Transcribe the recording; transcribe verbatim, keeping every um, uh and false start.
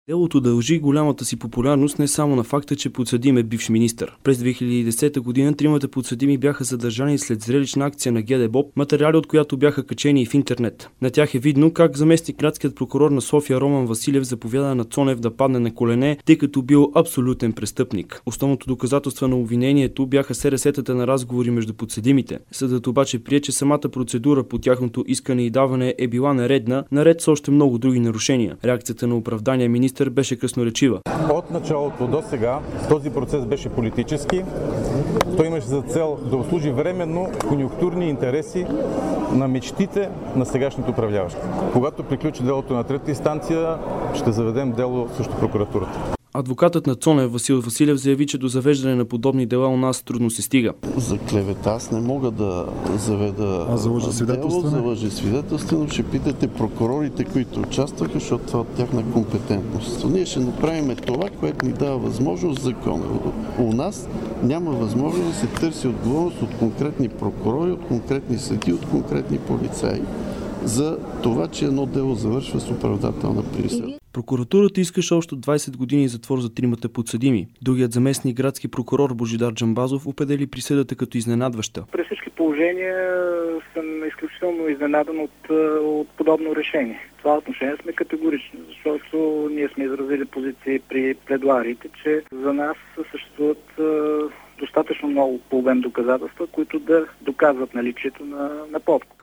Делото дължи голямата си популярност не само на факта, че подсъдим е бивш министър. През две хиляди и десета година тримата подсъдими бяха задържани след зрелищна акция на ГДБОП, материали от която бяха качени и в интернет. На тях е видно как заместник-градският прокурор на София Роман Василев заповяда на Цонев да падне на колене, тъй като бил абсолютен престъпник. Основното доказателство на обвинението бяха СРС-тата на разговори между подсъдимите. Съдът обаче прие, че самата процедура по тяхното искане и даване е била нередна, наред с още много други нарушения. Реакцията на оправдания министър беше красноречива. От началото до сега този процес беше политически. Той имаше за цел да обслужи временно конюнктурни интереси на мечтите на сегашните управляващи. Когато приключи делото на трета инстанция, ще заведем дело срещу прокуратурата. Адвокатът на Цонев Васил Василев заяви, че до завеждане на подобни дела у нас трудно се стига. За клевета аз не мога да заведа а за лъжесвидетелстване? За лъжесвидетелстване ще питате прокурорите, които участваха, защото това е от тяхна компетентност. Ние ще направим това, което ни дава възможност закона. У нас няма възможност да се търси отговорност от конкретни прокурори, от конкретни съдии, от конкретни полицаи за това, че едно дело завършва с оправдателна присъда. Прокуратурата искаше още двайсет години затвор за тримата подсъдими. Другият заместник градски прокурор Божидар Джамбазов определи присъдата като изненадваща. При всички положения съм изключително изненадан от, от подобно решение. В това отношение сме категорични, защото ние сме изразили позиции при пледуариите, че за нас съществуват достатъчно много по обем доказателства, които да доказват наличието на, на подкуп.